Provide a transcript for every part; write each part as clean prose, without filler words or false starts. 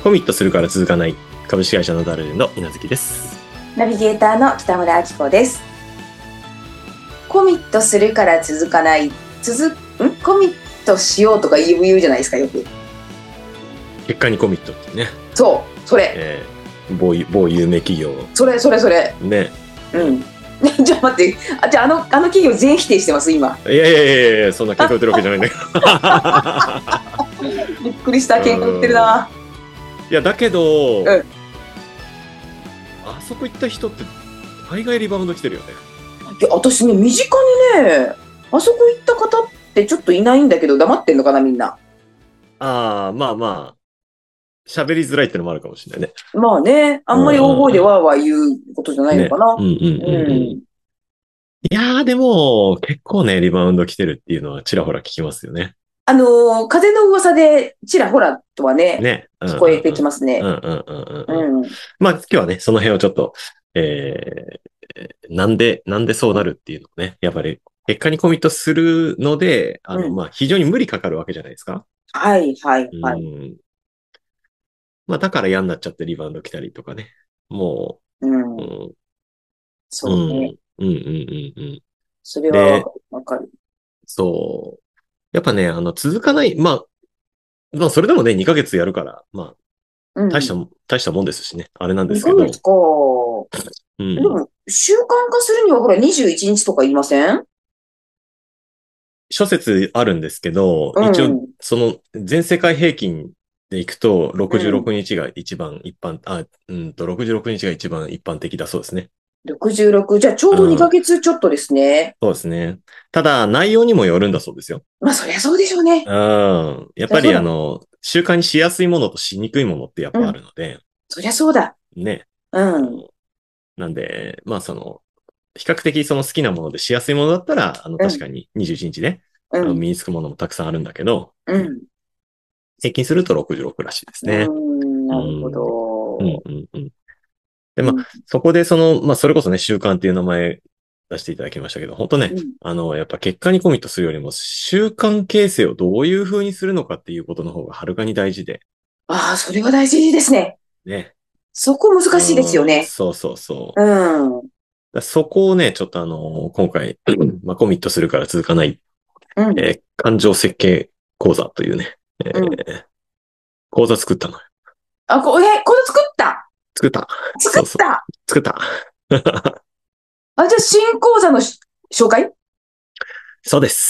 コミットするから続かない株式会社ナダルの稲月です。 ナビゲーターの北村明子です。コミットするから続かない、コミットしようとか言うじゃないですか、よく。 結果にコミットってね。 そう、それ。 某有名企業。 それ。 ね。 うん。じゃあ待って、じゃああの企業全否定してます今。 いや、そんな喧嘩売ってるわけじゃないんだけど。びっくりした、喧嘩売ってるな。 いやだけど、 うん、 あそこ行った人って大概リバウンド来てるよね。 いや私ね、身近にね、あそこ行った方ってちょっといないんだけど、黙ってんのかなみんな。 まあ喋りづらいってのもあるかもしれないね。 まあね、あんまり大声でわーわー言うことじゃないのかな。 いやーでも結構ねリバウンド来てるっていうのはちらほら聞きますよね。 風の噂でちらほらとはね、聞こえてきますね。まあ今日はね、その辺をちょっと、なんでそうなるっていうのをね、やっぱり結果にコミットするので、非常に無理かかるわけじゃないですか。 はい。 だから嫌になっちゃってリバウンド来たりとかね。もう、 そうね。それはわかる。 そう。やっぱね、続かない、それでもね、2ヶ月やるから、大したもんですしね、あれなんですけど。 2ヶ月か。でも、習慣化するには、ほら、21日とか言いません？ 諸説あるんですけど、一応、その、全世界平均でいくと、66日が一番一般、66日が一番一般的だそうですね。 66、じゃあちょうど2ヶ月ちょっとですね。 そうですね。ただ、内容にもよるんだそうですよ。 そりゃそうでしょうね。 やっぱり習慣にしやすいものとしにくいものってやっぱあるので。 そりゃそうだ。 ね。なんで、比較的その好きなものでしやすいものだったら、確かに21日で、身につくものもたくさんあるんだけど、平均すると66らしいですね。 なるほど。 で、そこでそれこそね、習慣っていう名前出していただきましたけど、本当ね、やっぱ結果にコミットするよりも、習慣形成をどういう風にするのかっていうことの方がはるかに大事で。 それは大事ですね。 ね。 そこ難しいですよね。 そう。そこをね、ちょっと今回、コミットするから続かない、感情設計講座というね、講座作ったのよ。 講座作った作った。 じゃあ新講座の紹介？ そうです。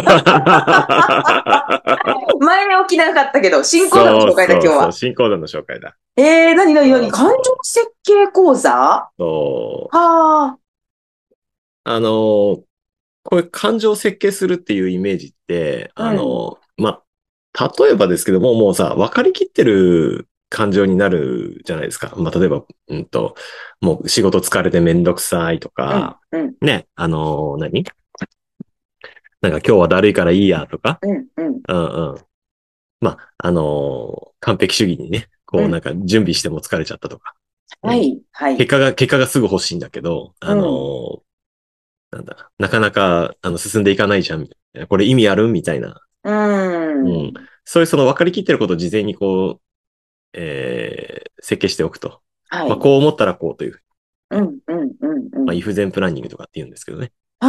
前置きなかったけど、新講座の紹介だ、今日は。 新講座の紹介だ。 何感情設計講座？ そう。こういう感情を設計するっていうイメージって、例えばですけども、もうさ、分かりきってる感情になるじゃないですか。例えば、もう仕事疲れてめんどくさいとか、ね、なんか今日はだるいからいいやとか、完璧主義にね、なんか準備しても疲れちゃったとか。結果がすぐ欲しいんだけど、なかなか、進んでいかないじゃん、みたいな。これ意味あるみたいな。そういうその分かりきってることを事前に設計しておくと。こう思ったらこうという。if then プランニングとかって言うんですけどね。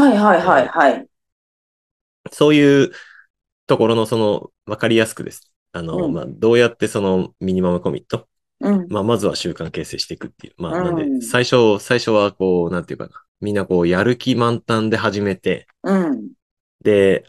そういうところの分かりやすくです。どうやってそのミニマムコミット。まずは習慣形成していくっていう。なんで、最初はなんていうかな。みんなやる気満タンで始めて、で、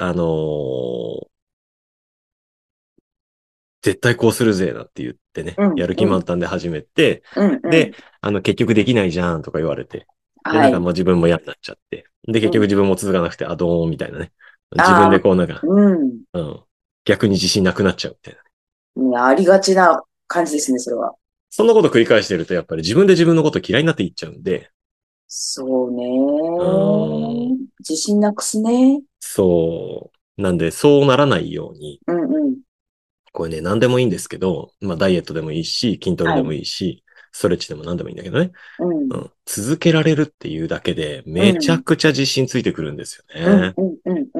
絶対こうするぜ、なんて言ってね、やる気満タンで始めて、で、結局できないじゃんとか言われて、で、なんかもう自分も嫌になっちゃって、で、結局自分も続かなくて、どーんみたいなね。自分で逆に自信なくなっちゃうみたいな。ありがちな感じですね、それは。 そんなこと繰り返してると、やっぱり自分で自分のこと嫌いになっていっちゃうんで。 そうね。自信なくすね。 そう。なんで、そうならないように。これね、何でもいいんですけど、ダイエットでもいいし、筋トレでもいいし、ストレッチでも何でもいいんだけどね。続けられるっていうだけで、めちゃくちゃ自信ついてくるんですよね。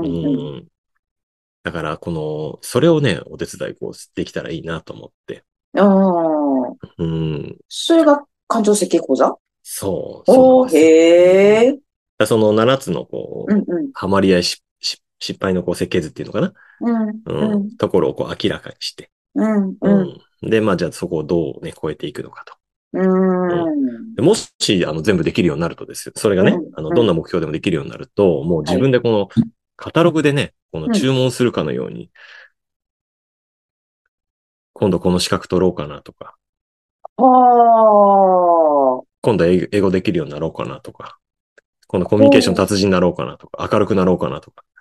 だから、それをね、お手伝いできたらいいなと思って。 ああ。 うん。 それが感情設計講座？ そう、そうなんおー、 ですよ。 へえ。 その7つのうんうん。 ハマり合い失敗の設計図っていうのかな。 うんうん。 ところを明らかにして。 うんうん。 で、まあじゃあそこをどうね、超えていくのかと。 うでん。 もし、全部できるようになるとですよ。それがね、 うんどんなうん。 目標でもできるようになると、もう自はい。 分でこのカタログでね、このうん。 注文するかのように、今度この資格取ろうかなとか、 はあ。 今度は英語できるようになろうかなとか、今度コミュニケーションおー。 達人になろうかなとか、明るくなろうかなとか、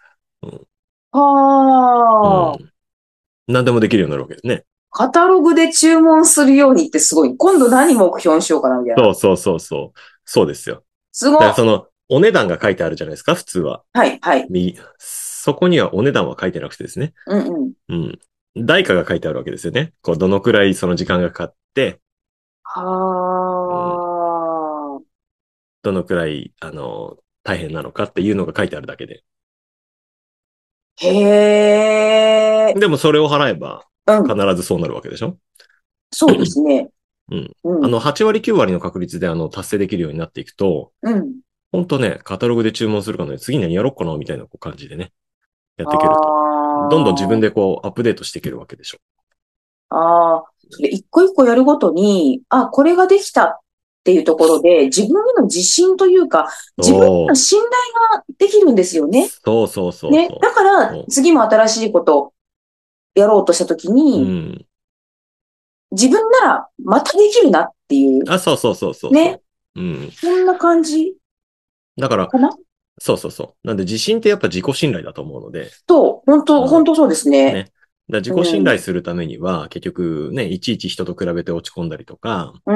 うん。 はあ。 何でもできるようになるわけですね。 カタログで注文するようにってすごい。今度何目標にしようかな、みたいな。 そうそうそうそう。そうですよ。 すごっ。 だからその、お値段が書いてあるじゃないですか、普通は。 はい、はい。 そこにはお値段は書いてなくてですね。 うんうん。 うん。代価が書いてあるわけですよね。こう、どのくらいその時間がかかって、うん、 はあ。 どのくらい、大変なのかっていうのが書いてあるだけで。 へえ。 でもそれを払えば、 うん。 必ずそうなるわけでしょ？ そうですね。 うん。 うん。 8割9割の確率で達成できるようになっていくと、 うん。 本当ね、カタログで注文するかのね、次何やろうかなみたいな感じでね、やっていけると。 あどんどん自分であ。 アップデートしていけるわけでしょ。 ああ。それ一個一個やるごとに、あ、これができたっていうところで、自分への自信というか、自分へのそ信頼ができるんですよう。 ね。 そうそうそうね。 そだから、 う。 次も新しいことやろうとしたときに、 うん。 自分ならまたできるなっていう、 あ、そうそうそうそうね。 そう。うん。 そんな感じだから、 かなそうそうそう。なんで自信ってやっぱ自己信頼だと思うので、 と、本当うん。 本当そうですね。 ね。自己信うん。 頼するためには、結局ね、いちいち人と比べて落ち込んだりとか、 うん。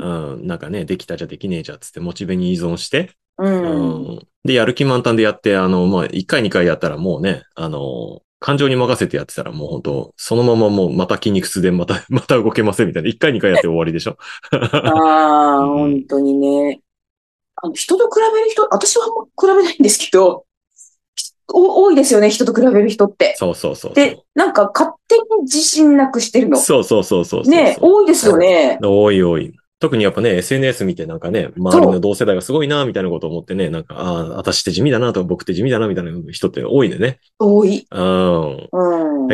なんかね、できたじゃできねえじゃっつってモチベに依存して、 うん。 で、やる気満タンでやって、まあ、1回2回やったらもうね、感情に任せてやってたらもう本当そのままもうまた筋肉痛でまた、また動けませんみたいな。1回2回やって終わりでしょ？ ああ、 うん。 本当にね。人と比べる人、私はあんま比べないんですけど、多いですよね、人と比べる人って。 そうそうそうで、 そなんか勝手に自信なくしてるう。 の。 そうそうそうそうそうね、 そ多いですよね。 う。多い多い。特にやっぱね、SNS 見てなんかね、周りのそ同世代がすごいな、みたいなことを思ってね、なんか、私って地味だなと、僕って地味だな、みたいな人って多いんでね。 う、多い。 うん。 うん。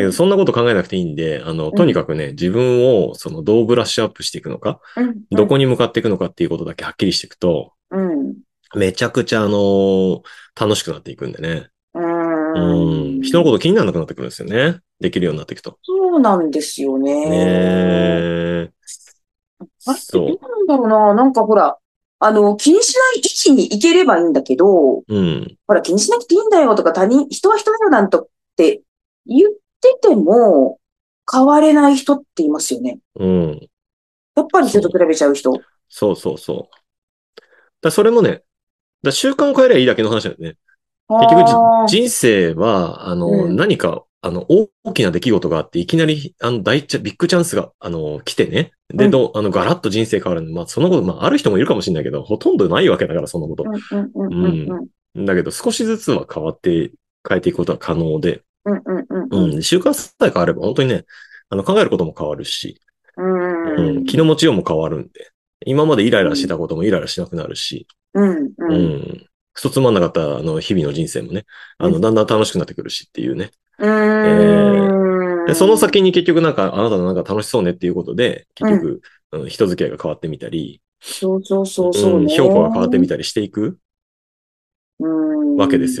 だけど、 うん、 そんなこと考えなくていいんで、とにかくね、自分を、どうブラッシュアップしていくのか、 うん、うん、 どこに向かっていくのかっていうことだけはっきりしていくと、 うん。 めちゃくちゃ、楽しくなっていくんでね。 ううん。人のこん。 と気にならなくなってくるんですよね。できるようになっていくと。 そうなんですよねね。 え。 あれってどそうなんだろうな。なんかほら、気にしない位置に行ければいいんだけど、ほう。うん。 ら、気にしなくていいんだよとか、人は人だよなんとって言ってても、変われない人っていますよね。 うん。 やっぱり人とそう。 比べちゃう人。 そうそうそう。それもね、習慣を変えればいいだけの話だよね。 あ結局あ、 人生は、 うん、 何か、大きな出来事があって、いきなり、ビッグチャンスが、来てね。で、 うん、 ガラッと人生変わるの。まあ、そのこと、まあ、ある人もいるかもしれないけど、ほとんどないわけだから、そのこと。 うん、うん、うん、うん、 うん。 うん、 だけど、少しずつは変えていくことは可能で、 うん、うん、うん、うん、 うん。習慣さえ変われば、本当にね、考えることも変わるし、 ううん。気のん、 持ちようも変わるんで、今までイライラしてたこともイライラしなくなるし、 うん、 ううん、 ん。クソつまんなかった、日々の人生もね、 うん、 だんだん楽しくなってくるしっていうね。 うえで、そのん、 先に結局なんか、あなたのなんか楽しそうねっていうことで、 うん、 結局、人付き合いが変わってみたり、 そうそうそうそううん、評価が変わってみね。 たりしていくうん、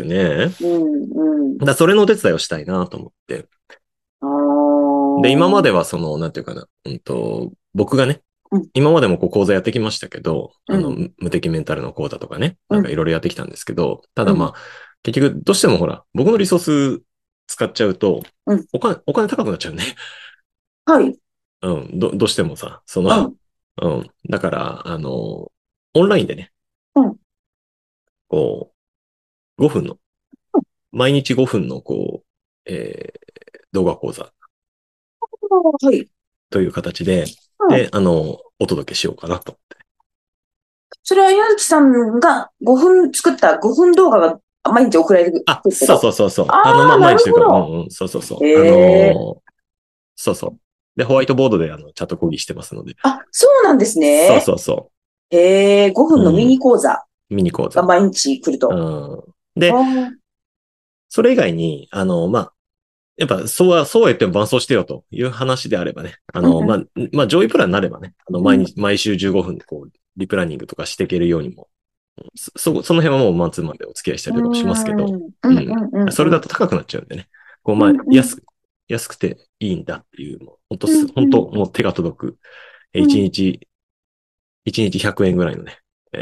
わけですよね。 うん、うん。 それのお手伝いをしたいなと思って。 ああ、 で、今まではなんていうかな、僕がね、 うん、 今までも講座やってきましたけど、 うん、 無敵メンタルの講座とかね、なんかうん、 いろいろやってきたんですけど、たうん、 だまあ、結局どうしてもほら、僕のリソース使っちゃうと、 うん。 お金高くなっちゃうね。 はい。 うん、どうしてもさ、 うん、 うん。だから、オンラインでね、 うん。 こ5分の、毎日5分の、動画講座はい。 という形で、 うん。 で、お届けしようかなと。 それは、矢月さんが作った5分動画が毎日送られてくるあ、そうそってこと？ うそうそう。 ああー、なる毎日というか、 ほど。 そうそうそう。 ええ、 そうそう。 で、ホワイトボードでチャット講義してますので。 あ、そうなんですね。 そう。 へえ、5分のミニ講座。 ミニ講座。 が毎日来ると。 で、それ以外に、やっぱ、そうは言っても伴走してよという話であればね、上位プランになればね、毎週15分でこう、リプランニングとかしていけるようにも、その辺はもうマンツーマンでお付き合いしたりとかもしますけど、それだと高くなっちゃうんでね、こう、安くていいんだっていう、本当もう手が届く、1日100円ぐらいのね、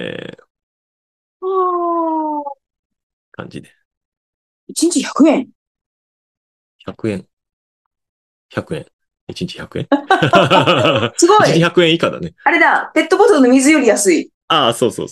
感じで。 1日100円 ?100 円。100円。1日100円すごい !1 日100円以下だね。 あれだ、ペットボトルの水より安い。 ああ、そう。本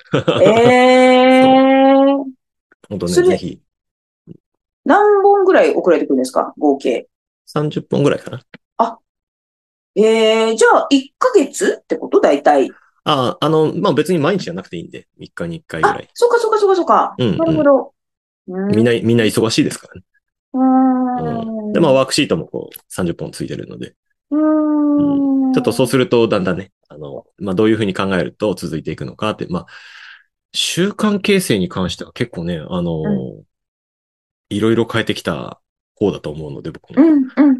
当ね、ぜひ。 何本ぐらい送られてくるんですか合計。 30本ぐらいかな。 あ、じゃあ、1ヶ月ってこと大体。 別に毎日じゃなくていいんで、3日に1回ぐらい。 そうか。なるほど。 みんな忙しいですからね。で、ワークシートもこう、30本ついてるので。ちょっとそうすると、だんだんね、どういうふうに考えると続いていくのかって、習慣形成に関しては結構ね、いろいろ変えてきた方だと思うので、僕も。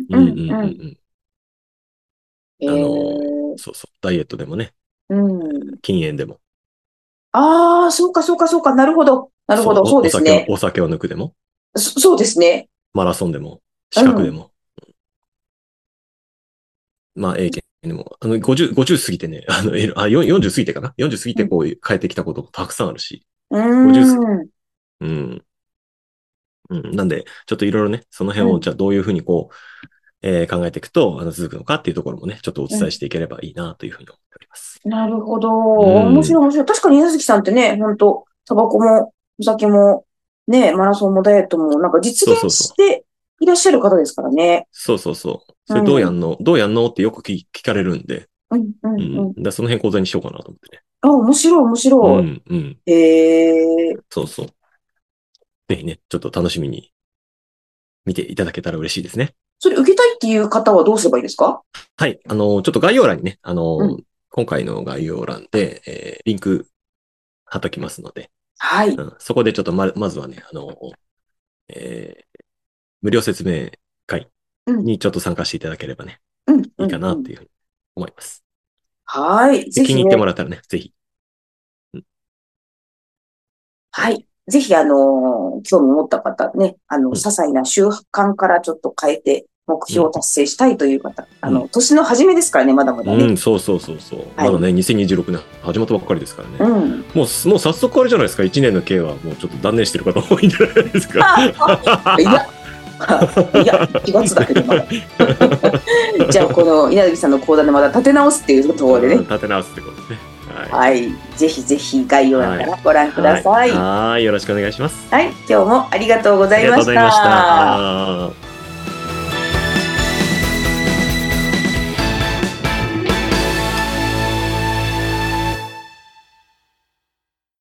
ダイエットでもね。禁煙でも。 ああ、そうか。なるほど、そうですね。 お酒を抜くでも。 そうですね。 マラソンでも、資格でも。英検でも。50過ぎてね、40過ぎてかな ?40 過ぎてこう変えてきたことたくさんあるし。50過ぎ。なんで、ちょっといろいろね、その辺をじゃあどういうふうにこう、考えていくと、続くのかっていうところもね、ちょっとお伝えしていければいいなというふうに思っております。 なるほど。面白い。確かに稲月さんってね、本当タバコも、お酒も、ね、マラソンもダイエットも、なんか実現していらっしゃる方ですからね。 そう。それどうやんのってよく聞かれるんで。だその辺講座にしようかなと思ってね。 面白い。 そう。ぜひね、ちょっと楽しみに見ていただけたら嬉しいですね。 それ受けたいっていう方はどうすればいいですか？ はい。ちょっと概要欄にね、今回の概要欄で、リンク貼っときますので。 はい。 そこでちょっとまずはね、無料説明会にちょっと参加していただければね、いいかなっていうふうに思います。 はい。 ぜひ、気に入ってもらったらね、ぜひ。 はい。ぜひ、興味持った方ね、些細な習慣からちょっと変えて、目標を達成したいという方、年の初めですからね、まだまだね。 そう。まだね、2026年始まったばっかりですからね。もう早速あれじゃないですか、1年の計はもうちょっと断念してる方多いんじゃないですか。 いや、1月だけどまだ。じゃあ、この稲垣さんの講談でまた立て直すっていうところでね。 立て直すってことですね。 はい。ぜひ概要欄からご覧ください。 はい。よろしくお願いします。 はい。今日もありがとうございました。 ありがとうございました。